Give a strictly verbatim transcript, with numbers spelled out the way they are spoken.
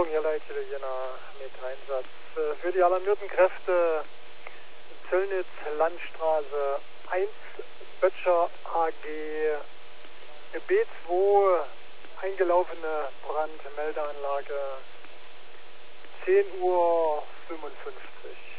hier Leitstelle Jena mit Einsatz für die alarmierten Kräfte Zöllnitz Landstraße eins Böttcher A G B zwei eingelaufene Brandmeldeanlage zehn Uhr fünfundfünfzig.